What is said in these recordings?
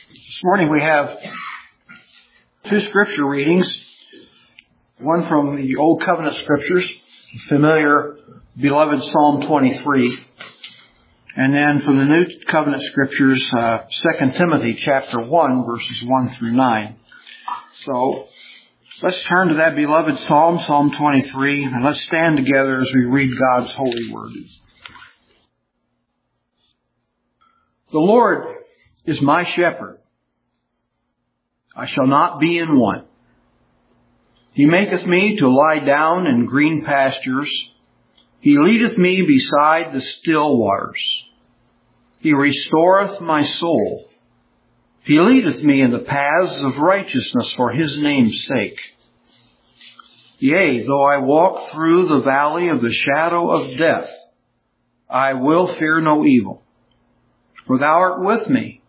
This morning we have two scripture readings, one from the Old Covenant Scriptures, familiar, beloved Psalm 23, and then from the New Covenant Scriptures, 2 Timothy chapter 1, verses 1 through 9. So, let's turn to that beloved Psalm, Psalm 23, and let's stand together as we read God's holy word. The Lord is my shepherd. I shall not be in want. He maketh me to lie down in green pastures. He leadeth me beside the still waters. He restoreth my soul. He leadeth me in the paths of righteousness for his name's sake. Yea, though I walk through the valley of the shadow of death, I will fear no evil. For thou art with me.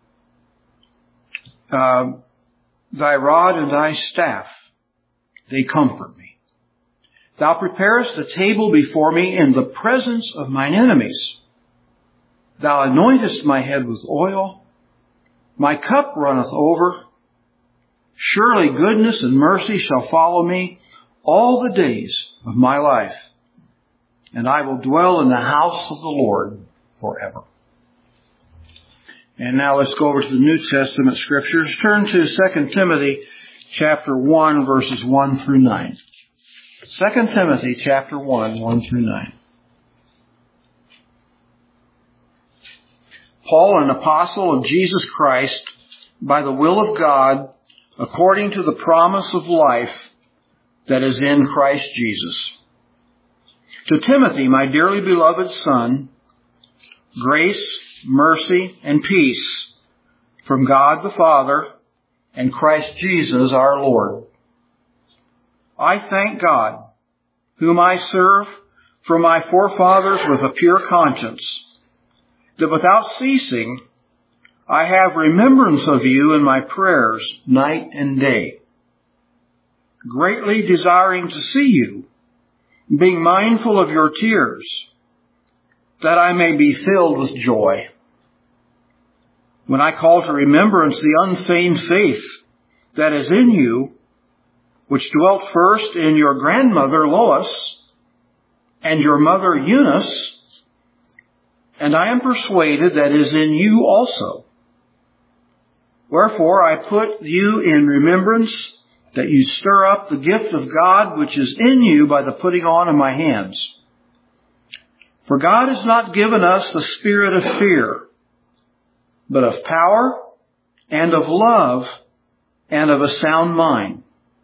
Thy rod and thy staff, they comfort me. Thou preparest a table before me in the presence of mine enemies. Thou anointest my head with oil. My cup runneth over. Surely goodness and mercy shall follow me all the days of my life, and I will dwell in the house of the Lord forever. And now let's go over to the New Testament Scriptures. Turn to 2 Timothy chapter 1, verses 1 through 9. 2 Timothy chapter 1, 1 through 9. Paul, an apostle of Jesus Christ, by the will of God, according to the promise of life that is in Christ Jesus. To Timothy, my dearly beloved son, grace, mercy, and peace from God the Father and Christ Jesus our Lord. I thank God, whom I serve from my forefathers with a pure conscience, that without ceasing I have remembrance of you in my prayers night and day, greatly desiring to see you, being mindful of your tears, that I may be filled with joy. When I call to remembrance the unfeigned faith that is in you, which dwelt first in your grandmother Lois and your mother Eunice, and I am persuaded that is in you also. Wherefore I put you in remembrance that you stir up the gift of God which is in you by the putting on of my hands. For God has not given us the spirit of fear, but of power and of love and of a sound mind.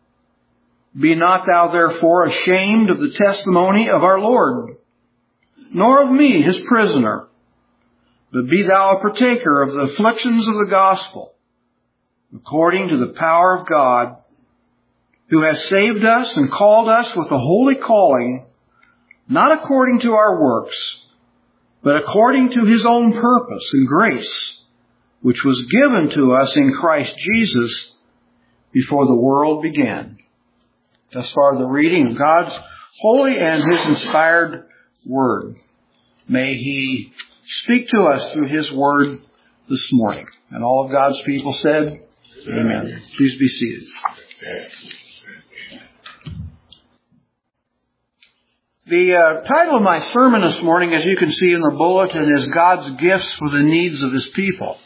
Be not thou therefore ashamed of the testimony of our Lord, nor of me his prisoner, but be thou a partaker of the afflictions of the gospel, according to the power of God, who has saved us and called us with a holy calling, not according to our works, but according to his own purpose and grace, which was given to us in Christ Jesus before the world began. Thus far the reading of God's holy and his inspired word. May he speak to us through his word this morning. And all of God's people said, Amen. Please be seated. The title of my sermon this morning, as you can see in the bulletin, is God's Gifts for the Needs of His People.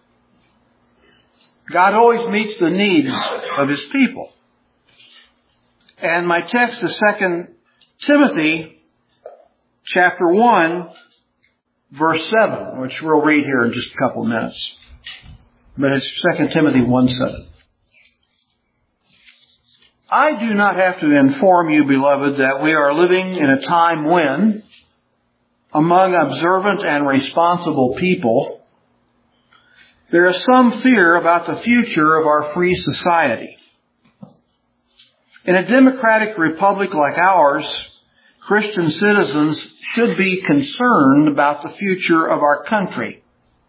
God always meets the needs of His people. And my text is 2 Timothy chapter 1, verse 7, which we'll read here in just a couple of minutes. But it's 2 Timothy 1:7. I do not have to inform you, beloved, that we are living in a time when, among observant and responsible people, there is some fear about the future of our free society. In a democratic republic like ours, Christian citizens should be concerned about the future of our country.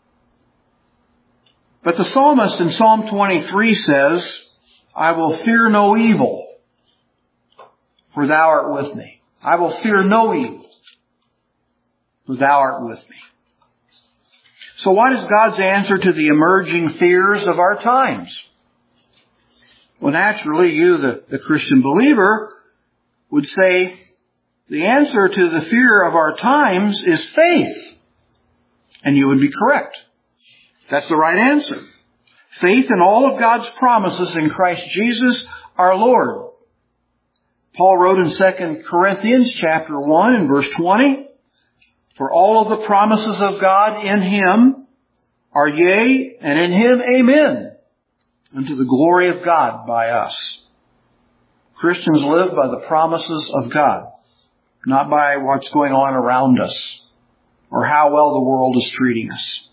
But the psalmist in Psalm 23 says, I will fear no evil, for thou art with me. I will fear no evil, for thou art with me. So what is God's answer to the emerging fears of our times? Well, naturally, you, the Christian believer, would say the answer to the fear of our times is faith. And you would be correct. That's the right answer. Faith in all of God's promises in Christ Jesus our Lord. Paul wrote in 2 Corinthians chapter 1 and verse 20, "For all of the promises of God in Him are yea, and in Him amen, unto the glory of God by us." Christians live by the promises of God, not by what's going on around us or how well the world is treating us.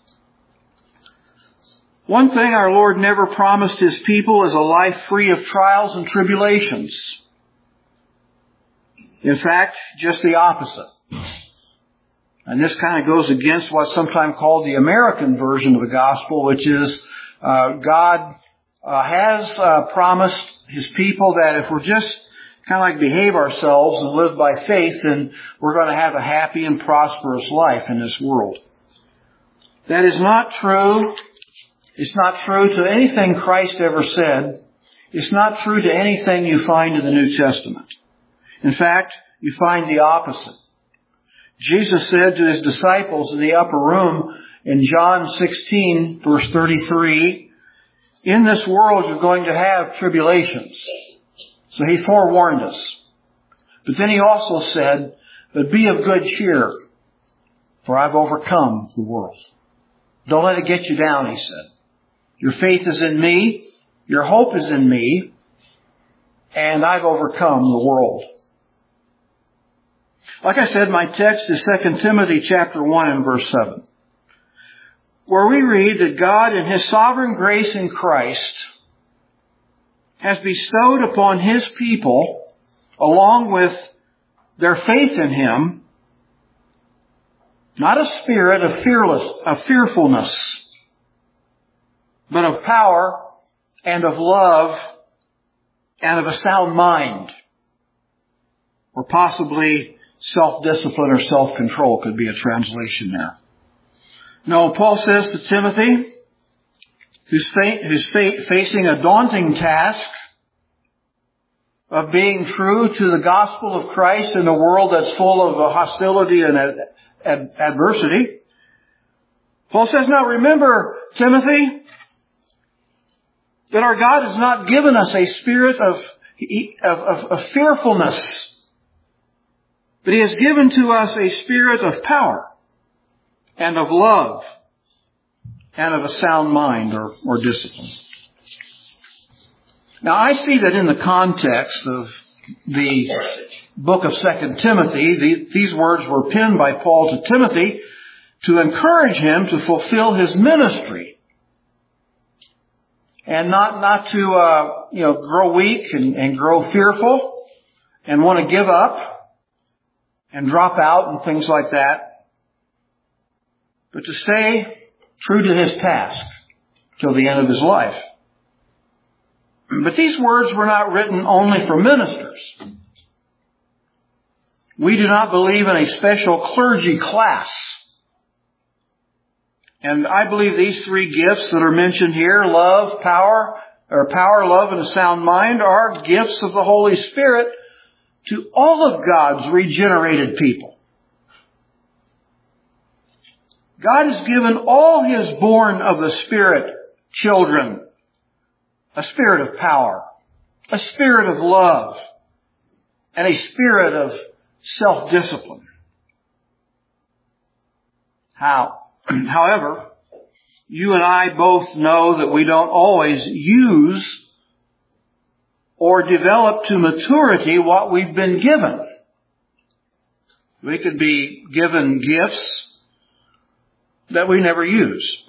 One thing our Lord never promised His people is a life free of trials and tribulations. In fact, just the opposite. And this kind of goes against what's sometimes called the American version of the gospel, which is God has promised His people that if we're just kind of like behave ourselves and live by faith, then we're going to have a happy and prosperous life in this world. That is not true. It's not true to anything Christ ever said. It's not true to anything you find in the New Testament. In fact, you find the opposite. Jesus said to His disciples in the upper room in John 16, verse 33, "In this world you're going to have tribulations." So He forewarned us. But then He also said, "But be of good cheer, for I've overcome the world." Don't let it get you down, He said. Your faith is in Me, your hope is in Me, and I've overcome the world. Like I said, my text is 2 Timothy chapter 1 and verse 7, where we read that God in His sovereign grace in Christ has bestowed upon His people, along with their faith in Him, not a spirit of fearfulness, but of power and of love and of a sound mind, or possibly self-discipline or self-control could be a translation there. No, Paul says to Timothy, who's facing a daunting task of being true to the gospel of Christ in a world that's full of hostility and adversity. Paul says, "Now remember, Timothy, that our God has not given us a spirit of fearfulness, but He has given to us a spirit of power and of love and of a sound mind or discipline." Now I see that in the context of the book of 2 Timothy, these words were penned by Paul to Timothy to encourage him to fulfill his ministry. And not to, grow weak and grow fearful and want to give up and drop out and things like that, but to stay true to his task till the end of his life. But these words were not written only for ministers. We do not believe in a special clergy class. And I believe these three gifts that are mentioned here, power, love, and a sound mind, are gifts of the Holy Spirit to all of God's regenerated people. God has given all His born of the Spirit children a spirit of power, a spirit of love, and a spirit of self-discipline. However, you and I both know that we don't always use or develop to maturity what we've been given. We could be given gifts that we never use.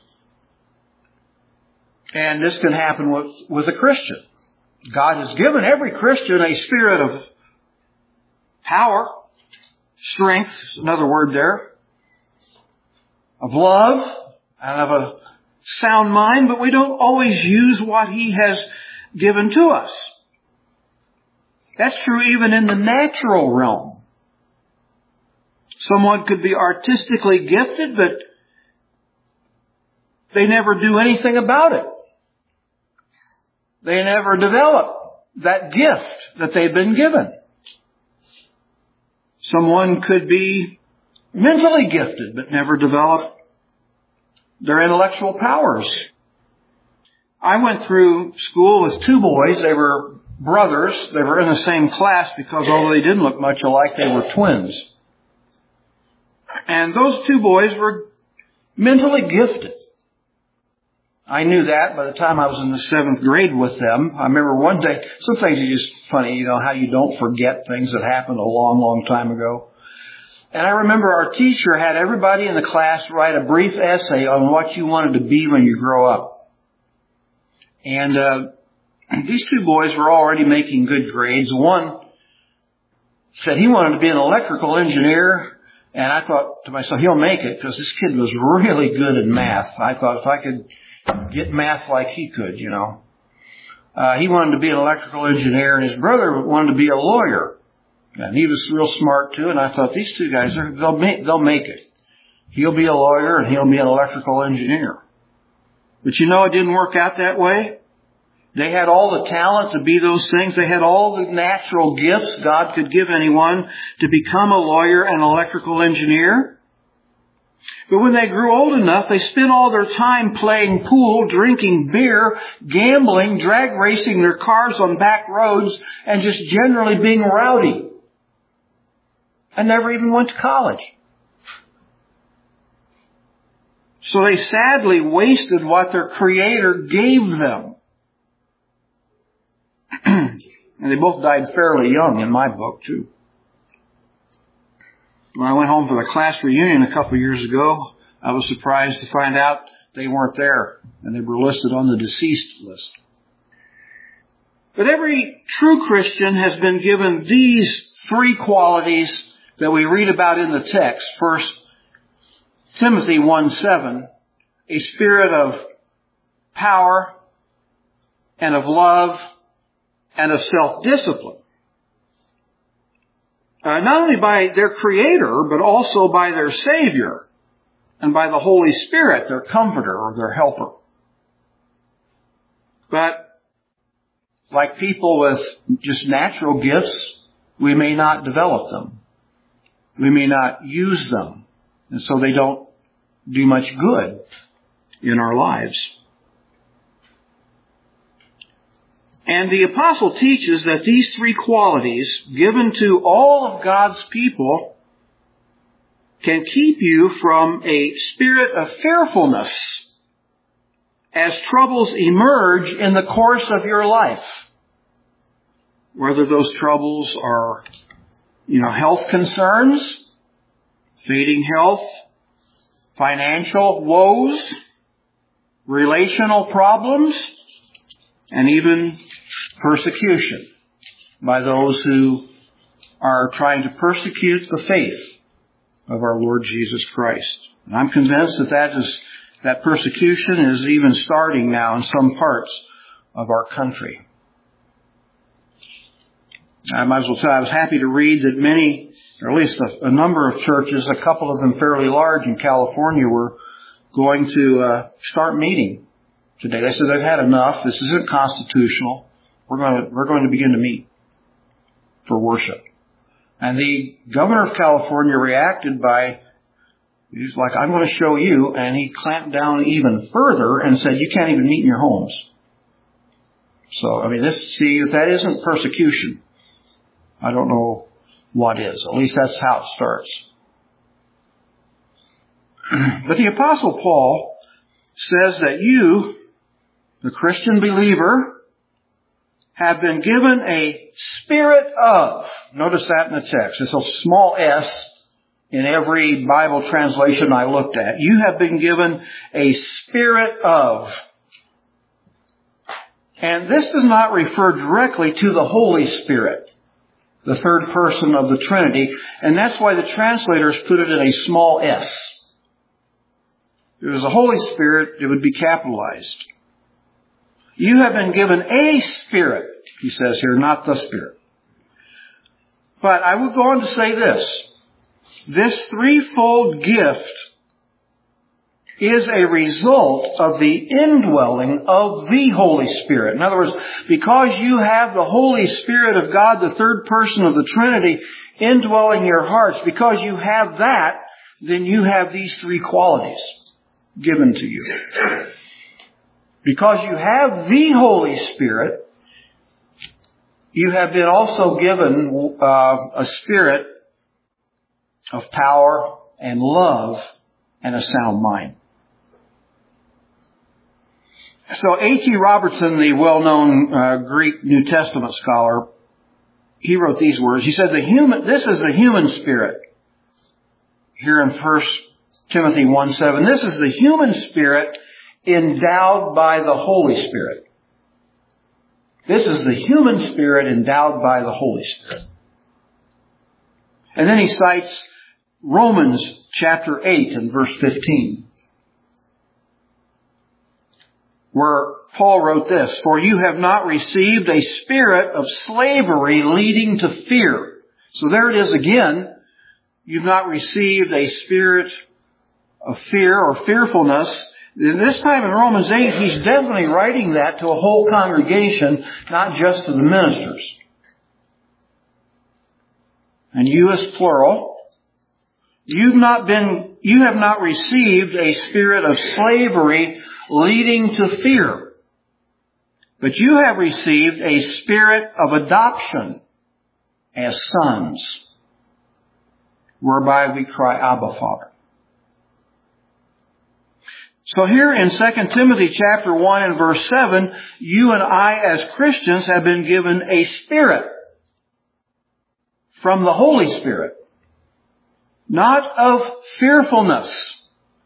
And this can happen with a Christian. God has given every Christian a spirit of power, strength, another word there, of love, and of a sound mind, but we don't always use what He has given to us. That's true even in the natural realm. Someone could be artistically gifted, but they never do anything about it. They never develop that gift that they've been given. Someone could be mentally gifted but never develop their intellectual powers. I went through school with two boys. They were brothers. They were in the same class because although they didn't look much alike, they were twins. And those two boys were mentally gifted. I knew that by the time I was in the 7th grade with them. I remember one day, some things are just funny, how you don't forget things that happened a long, long time ago. And I remember our teacher had everybody in the class write a brief essay on what you wanted to be when you grow up. And these two boys were already making good grades. One said he wanted to be an electrical engineer, and I thought to myself, he'll make it because this kid was really good at math. I thought if I could get math like he could, He wanted to be an electrical engineer, and his brother wanted to be a lawyer. And he was real smart too, and I thought these two guys, they'll make it. He'll be a lawyer and he'll be an electrical engineer. But it didn't work out that way. They had all the talent to be those things. They had all the natural gifts God could give anyone to become a lawyer and electrical engineer. But when they grew old enough, they spent all their time playing pool, drinking beer, gambling, drag racing their cars on back roads, and just generally being rowdy. And never even went to college. So they sadly wasted what their Creator gave them. And they both died fairly young in my book, too. When I went home for the class reunion a couple of years ago, I was surprised to find out they weren't there, and they were listed on the deceased list. But every true Christian has been given these three qualities that we read about in the text. First, Timothy 1:7, a spirit of power and of love and of self-discipline. Not only by their Creator, but also by their Savior and by the Holy Spirit, their comforter or their helper. But like people with just natural gifts, we may not develop them. We may not use them. And so they don't do much good in our lives. And the apostle teaches that these three qualities given to all of God's people can keep you from a spirit of fearfulness as troubles emerge in the course of your life. Whether those troubles are, health concerns, fading health, financial woes, relational problems, and even persecution by those who are trying to persecute the faith of our Lord Jesus Christ. And I'm convinced that persecution is even starting now in some parts of our country. I might as well say I was happy to read that many, or at least a number of churches, a couple of them fairly large in California, were going to start meeting today. They said they've had enough. This isn't constitutional. We're going to begin to meet for worship. And the governor of California reacted he's like, I'm going to show you. And he clamped down even further and said, you can't even meet in your homes. So, if that isn't persecution, I don't know what is. At least that's how it starts. But the Apostle Paul says that you, the Christian believer, have been given a spirit of. Notice that in the text. It's a small s in every Bible translation I looked at. You have been given a spirit of. And this does not refer directly to the Holy Spirit, the third person of the Trinity. And that's why the translators put it in a small s. If it was the Holy Spirit, it would be capitalized. You have been given a spirit, he says here, not the Spirit. But I would go on to say this. This threefold gift is a result of the indwelling of the Holy Spirit. In other words, because you have the Holy Spirit of God, the third person of the Trinity, indwelling your hearts, because you have that, then you have these three qualities given to you. Because you have the Holy Spirit, you have been also given a spirit of power and love and a sound mind. So A.T. Robertson, the well-known Greek New Testament scholar, he wrote these words. He said, this is the human spirit. Here in 1 Timothy 1:7, this is the human spirit endowed by the Holy Spirit. This is the human spirit endowed by the Holy Spirit. And then he cites Romans chapter 8 and verse 15, where Paul wrote this, "For you have not received a spirit of slavery leading to fear." So there it is again. You've not received a spirit of fear or fearfulness. And this time in Romans 8, he's definitely writing that to a whole congregation, not just to the ministers. And you as plural. You have not received a spirit of slavery leading to fear, but you have received a spirit of adoption as sons, whereby we cry, Abba, Father. So here in 2 Timothy chapter 1 and verse 7, you and I as Christians have been given a spirit from the Holy Spirit, not of fearfulness.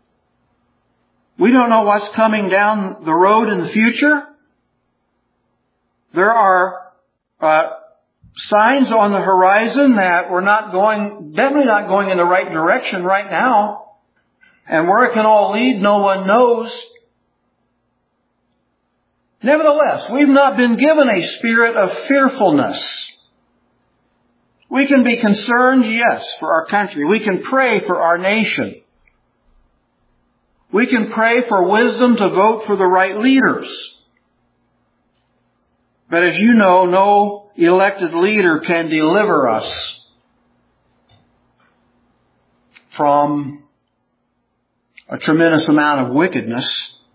We don't know what's coming down the road in the future. There are signs on the horizon that we're definitely not going in the right direction right now. And where it can all lead, no one knows. Nevertheless, we've not been given a spirit of fearfulness. We can be concerned, yes, for our country. We can pray for our nation. We can pray for wisdom to vote for the right leaders. But as you know, no elected leader can deliver us from a tremendous amount of wickedness,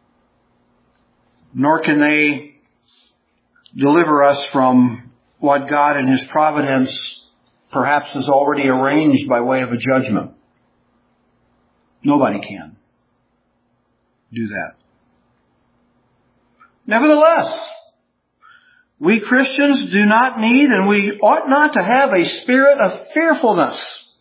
nor can they deliver us from what God in His providence perhaps has already arranged by way of a judgment. Nobody can do that. Nevertheless, we Christians do not need and we ought not to have a spirit of fearfulness.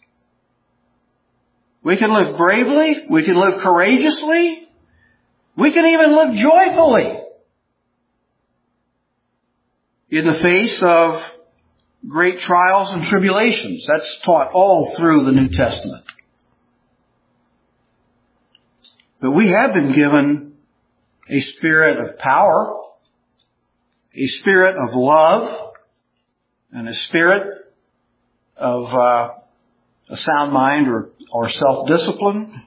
We can live bravely. We can live courageously. We can even live joyfully in the face of great trials and tribulations. That's taught all through the New Testament. But we have been given a spirit of power, a spirit of love, and a spirit of a sound mind or self-discipline.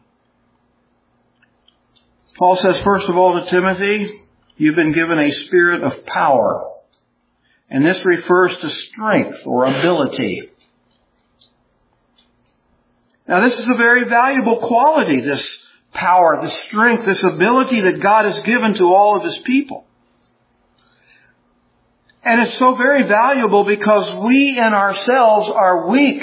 Paul says, first of all to Timothy, you've been given a spirit of power. And this refers to strength or ability. Now this is a very valuable quality, this power, this strength, this ability that God has given to all of His people. And it's so very valuable because we in ourselves are weak.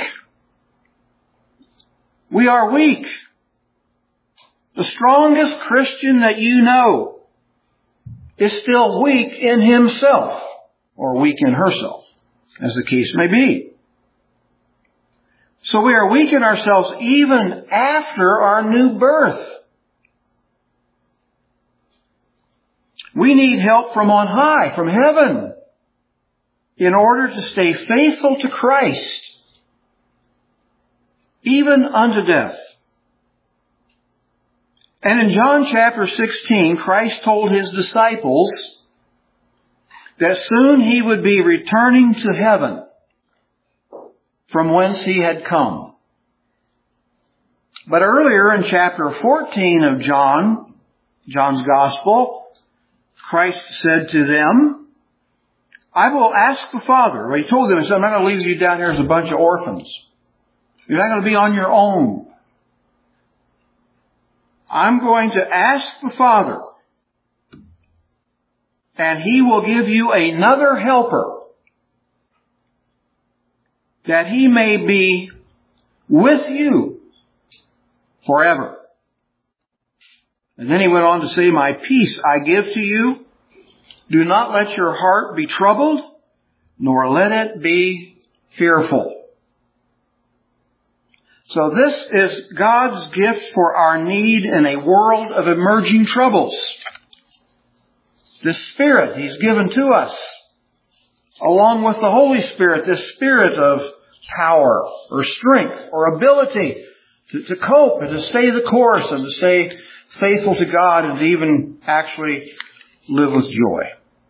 We are weak. The strongest Christian that you know is still weak in himself, or weak in herself, as the case may be. So we are weak in ourselves even after our new birth. We need help from on high, from heaven, in order to stay faithful to Christ, even unto death. And in John chapter 16, Christ told His disciples that soon He would be returning to heaven from whence He had come. But earlier in chapter 14 of John's Gospel, Christ said to them, I will ask the Father. Well, he told them, he said, I'm not going to leave you down here as a bunch of orphans. You're not going to be on your own. I'm going to ask the Father, and He will give you another helper, that He may be with you forever. And then He went on to say, my peace I give to you. Do not let your heart be troubled, nor let it be fearful. So this is God's gift for our need in a world of emerging troubles. This Spirit He's given to us, along with the Holy Spirit, this Spirit of power or strength or ability to cope and to stay the course and to stay faithful to God and to even actually live with joy.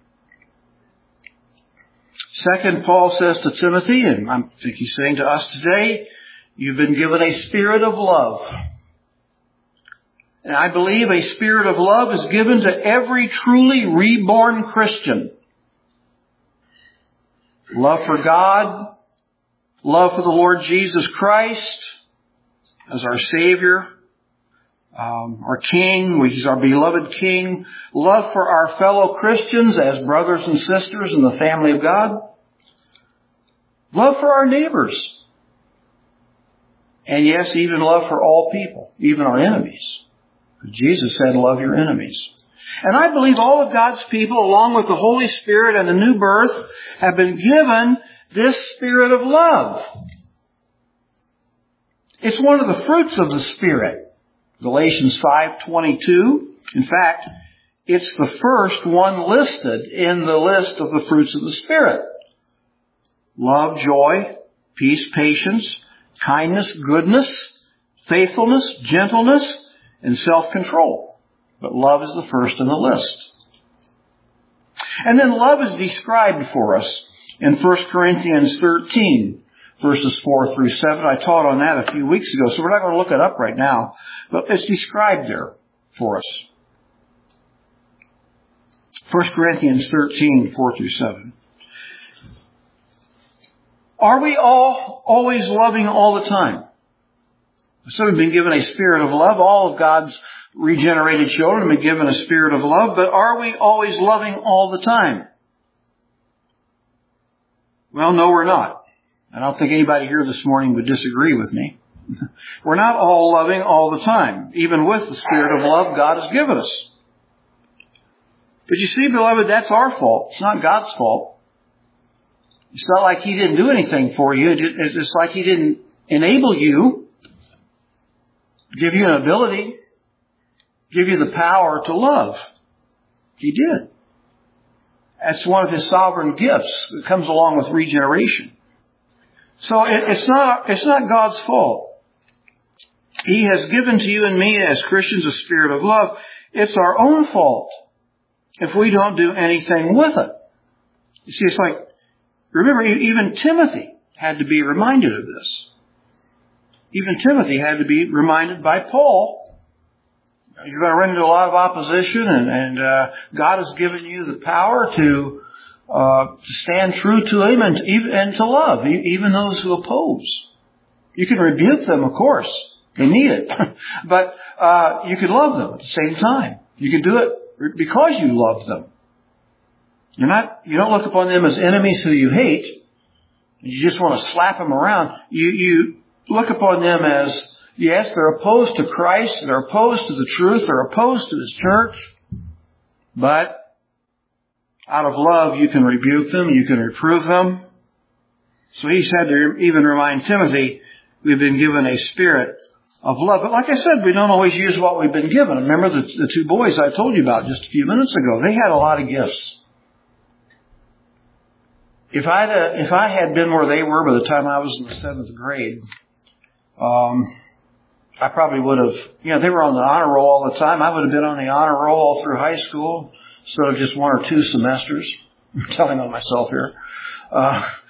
Second, Paul says to Timothy, and I think he's saying to us today, you've been given a spirit of love. And I believe a spirit of love is given to every truly reborn Christian. Love for God, love for the Lord Jesus Christ as our Savior, our King, He's our beloved King. Love for our fellow Christians as brothers and sisters in the family of God. Love for our neighbors. And yes, even love for all people, even our enemies. Jesus said, love your enemies. And I believe all of God's people, along with the Holy Spirit and the new birth, have been given this spirit of love. It's one of the fruits of the Spirit. Galatians 5:22. In fact, it's the first one listed in the list of the fruits of the Spirit. Love, joy, peace, patience, kindness, goodness, faithfulness, gentleness, and self-control. But love is the first in the list. And then love is described for us in 1 Corinthians 13, verses 4 through 7. I taught on that a few weeks ago, so we're not going to look it up right now. But it's described there for us. 1 Corinthians 13, 4 through 7. Are we all always loving all the time? So we've been given a spirit of love. All of God's regenerated children have been given a spirit of love. But are we always loving all the time? Well, no, we're not. I don't think anybody here this morning would disagree with me. We're not all loving all the time, even with the spirit of love God has given us. But you see, beloved, that's our fault. It's not God's fault. It's not like He didn't do anything for you. It's like He didn't enable you, give you an ability, give you the power to love. He did. That's one of His sovereign gifts that comes along with regeneration. So it's not God's fault. He has given to you and me as Christians a spirit of love. It's our own fault if we don't do anything with it. You see, it's like, remember, even Timothy had to be reminded of this. Even Timothy had to be reminded by Paul. You're going to run into a lot of opposition, and God has given you the power to stand true to Him and to love, even those who oppose. You can rebuke them, of course. They need it. But you can love them at the same time. You can do it because you love them. You don't look upon them as enemies who you hate. You just want to slap them around. You look upon them as, yes, they're opposed to Christ. They're opposed to the truth. They're opposed to His church. But out of love, you can rebuke them. You can reprove them. So He said to even remind Timothy, we've been given a spirit of love. But like I said, we don't always use what we've been given. Remember the two boys I told you about just a few minutes ago? They had a lot of gifts. If I had been where they were by the time I was in the 7th grade, I probably would have, they were on the honor roll all the time. I would have been on the honor roll all through high school instead of just 1 or 2 semesters. I'm telling on myself here.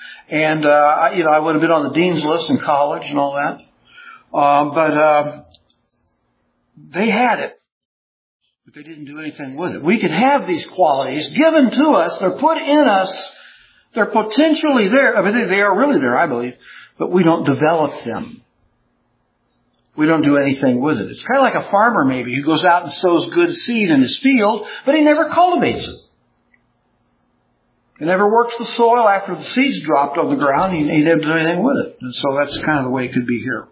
I would have been on the dean's list in college and all that. But They had it, but they didn't do anything with it. We can have these qualities given to us. They're put in us. They're potentially there. I mean, they are really there, I believe, but we don't develop them. We don't do anything with it. It's kind of like a farmer maybe who goes out and sows good seed in his field, but he never cultivates it. He never works the soil after the seed's dropped on the ground. He never does anything with it. And so that's kind of the way it could be here.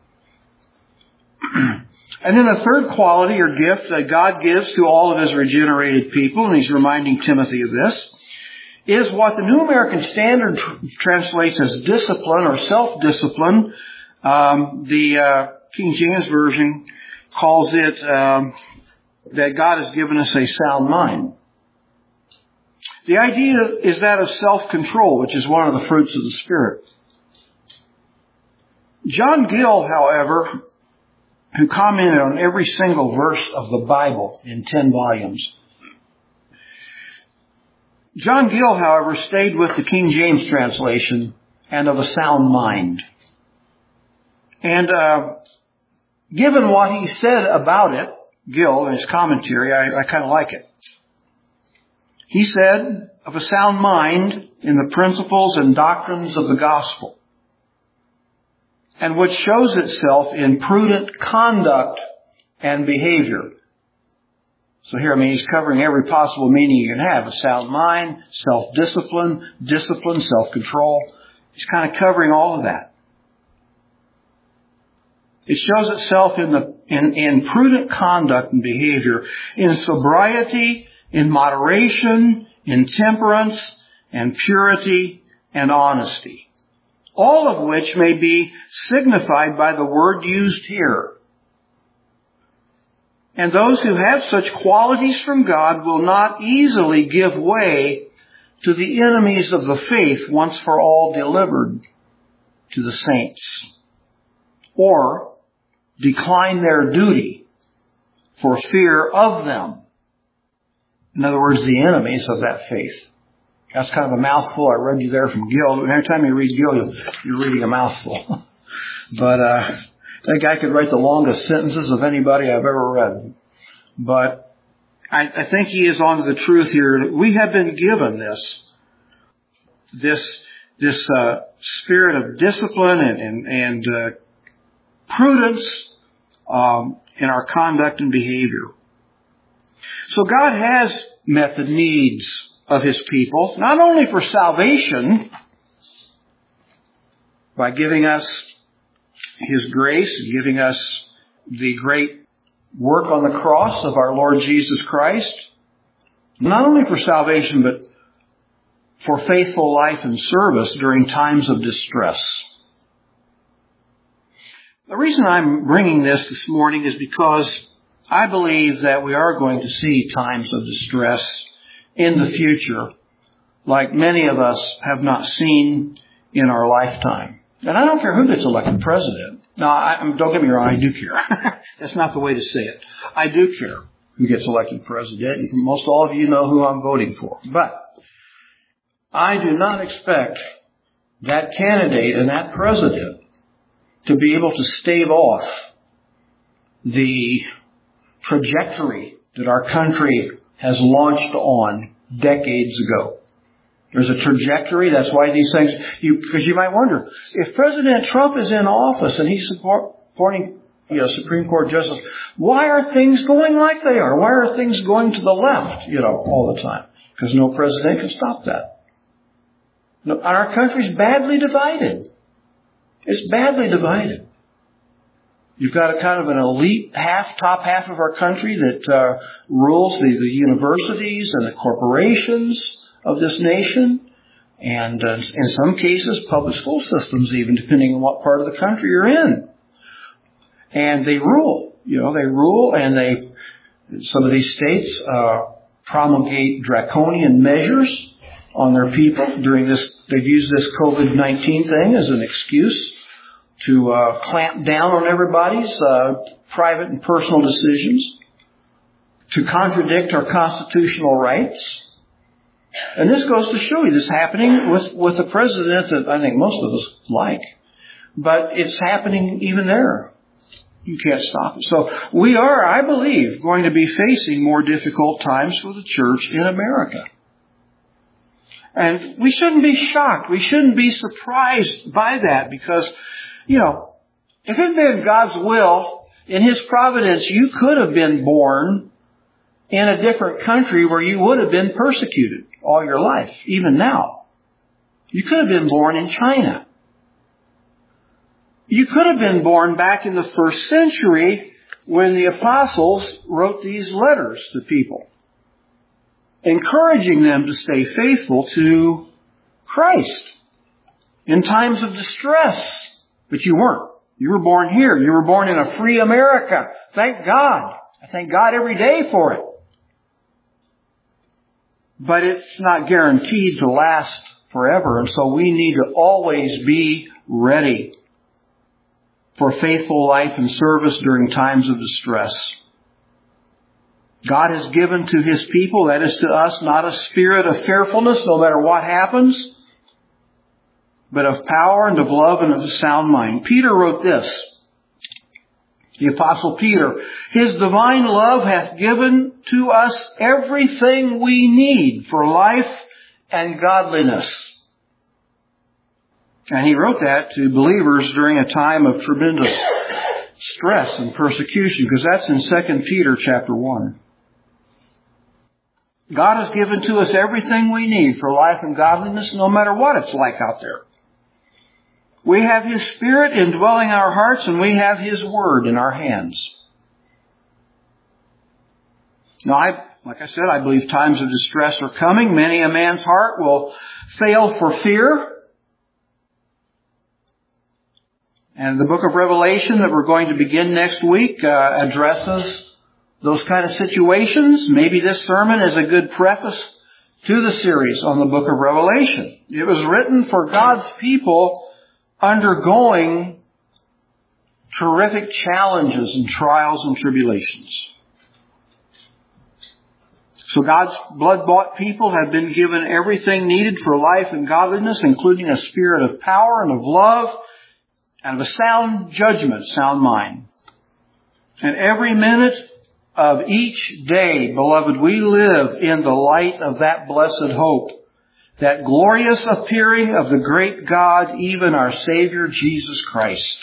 And then the third quality or gift that God gives to all of His regenerated people, and He's reminding Timothy of this, is what the New American Standard translates as discipline or self-discipline. The King James Version calls it that God has given us a sound mind. The idea is that of self-control, which is one of the fruits of the Spirit. John Gill, however, who commented on every single verse of the Bible in 10 volumes. John Gill, however, stayed with the King James translation and of a sound mind. And given what he said about it, Gill, in his commentary, I kind of like it. He said, of a sound mind in the principles and doctrines of the gospel, and which shows itself in prudent conduct and behavior. So here, he's covering every possible meaning you can have. A sound mind, self-discipline, discipline, self-control. He's kind of covering all of that. It shows itself in prudent conduct and behavior, in sobriety, in moderation, in temperance, and purity, and honesty. All of which may be signified by the word used here. And those who have such qualities from God will not easily give way to the enemies of the faith once for all delivered to the saints, or decline their duty for fear of them. In other words, the enemies of that faith. That's kind of a mouthful. I read you there from Gill. And every time you read Gill, you're reading a mouthful. But that guy could write the longest sentences of anybody I've ever read. But I think he is on to the truth here. We have been given this spirit of discipline and prudence in our conduct and behavior. So God has met the needs of His people, not only for salvation, by giving us His grace, giving us the great work on the cross of our Lord Jesus Christ, not only for salvation, but for faithful life and service during times of distress. The reason I'm bringing this morning is because I believe that we are going to see times of distress in the future like many of us have not seen in our lifetime. And I don't care who gets elected president. Now, don't get me wrong, I do care. That's not the way to say it. I do care who gets elected president. And most all of you know who I'm voting for. But I do not expect that candidate and that president to be able to stave off the trajectory that our country has launched on decades ago. There's a trajectory. That's why these things, because you might wonder, if President Trump is in office and he's supporting Supreme Court justice, why are things going like they are? Why are things going to the left, all the time? Because no president can stop that. No, and our country's badly divided. It's badly divided. You've got a kind of an elite top half of our country that rules the universities and the corporations of this nation, and in some cases public school systems even, depending on what part of the country you're in. And they rule. They rule, and some of these states promulgate draconian measures on their people during this. They've used this COVID-19 thing as an excuse to clamp down on everybody's private and personal decisions, to contradict our constitutional rights. And this goes to show you this happening with a president that I think most of us like. But it's happening even there. You can't stop it. So we are, I believe, going to be facing more difficult times for the church in America. And we shouldn't be shocked. We shouldn't be surprised by that because, if it had been God's will, in His providence, you could have been born in a different country where you would have been persecuted all your life, even now. You could have been born in China. You could have been born back in the first century when the apostles wrote these letters to people, encouraging them to stay faithful to Christ in times of distress. But you weren't. You were born here. You were born in a free America. Thank God. I thank God every day for it. But it's not guaranteed to last forever. And so we need to always be ready for faithful life and service during times of distress. God has given to His people, that is to us, not a spirit of fearfulness, no matter what happens, but of power and of love and of a sound mind. Peter wrote this, the Apostle Peter, His divine love hath given to us everything we need for life and godliness. And he wrote that to believers during a time of tremendous stress and persecution, because that's in 2 Peter chapter 1. God has given to us everything we need for life and godliness, no matter what it's like out there. We have His Spirit indwelling our hearts, and we have His Word in our hands. Now, like I said, I believe times of distress are coming. Many a man's heart will fail for fear. And the book of Revelation that we're going to begin next week addresses those kind of situations. Maybe this sermon is a good preface to the series on the book of Revelation. It was written for God's people undergoing terrific challenges and trials and tribulations. So God's blood-bought people have been given everything needed for life and godliness, including a spirit of power and of love, and of a sound judgment, sound mind. And every minute of each day, beloved, we live in the light of that blessed hope, that glorious appearing of the great God, even our Savior, Jesus Christ.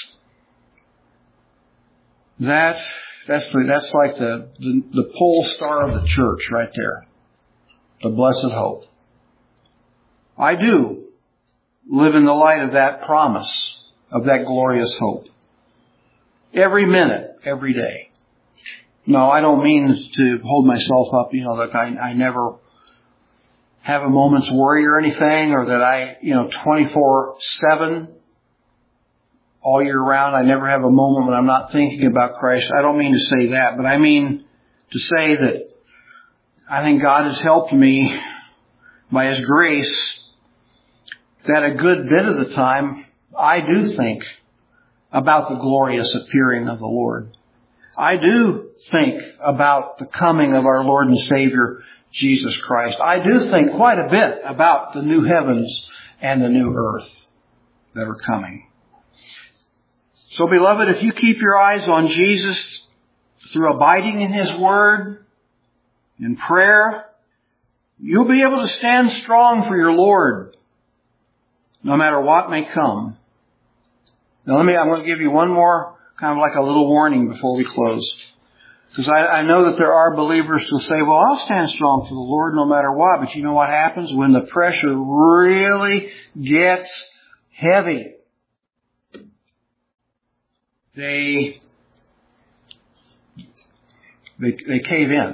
That's like the pole star of the church right there. The blessed hope. I do live in the light of that promise, of that glorious hope. Every minute, every day. No, I don't mean to hold myself up, that I never have a moment's worry or anything, or that I, 24/7, all year round, I never have a moment when I'm not thinking about Christ. I don't mean to say that, but I mean to say that I think God has helped me by His grace that a good bit of the time I do think about the glorious appearing of the Lord. I do think about the coming of our Lord and Savior, Jesus Christ. I do think quite a bit about the new heavens and the new earth that are coming. So, beloved, if you keep your eyes on Jesus through abiding in His Word, in prayer, you'll be able to stand strong for your Lord, no matter what may come. Now I'm going to give you one more, kind of like a little warning before we close. Because I know that there are believers who say, well, I'll stand strong for the Lord no matter what. But you know what happens when the pressure really gets heavy? They cave in.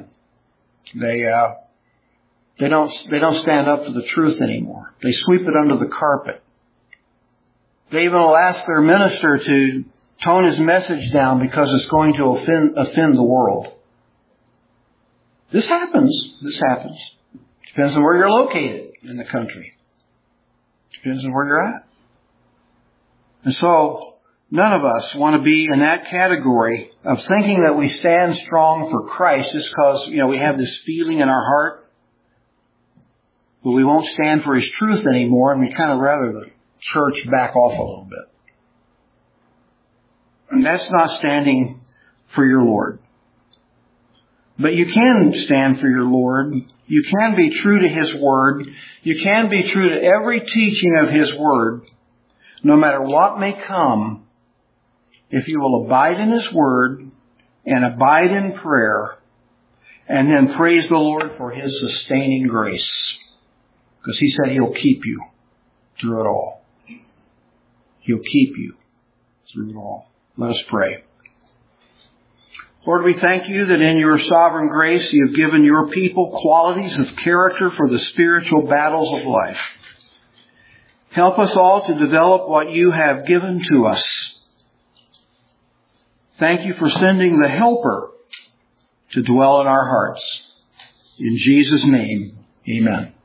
They don't stand up for the truth anymore. They sweep it under the carpet. They even will ask their minister to tone his message down because it's going to offend the world. This happens. Depends on where you're located in the country. Depends on where you're at. And so, none of us want to be in that category of thinking that we stand strong for Christ just because, we have this feeling in our heart, but we won't stand for His truth anymore, and we kind of rather the church back off a little bit. And that's not standing for your Lord. But you can stand for your Lord. You can be true to His Word. You can be true to every teaching of His Word, no matter what may come, if you will abide in His Word and abide in prayer, and then praise the Lord for His sustaining grace. Because He said He'll keep you through it all. He'll keep you through it all. Let us pray. Lord, we thank you that in your sovereign grace you have given your people qualities of character for the spiritual battles of life. Help us all to develop what you have given to us. Thank you for sending the Helper to dwell in our hearts. In Jesus' name, amen.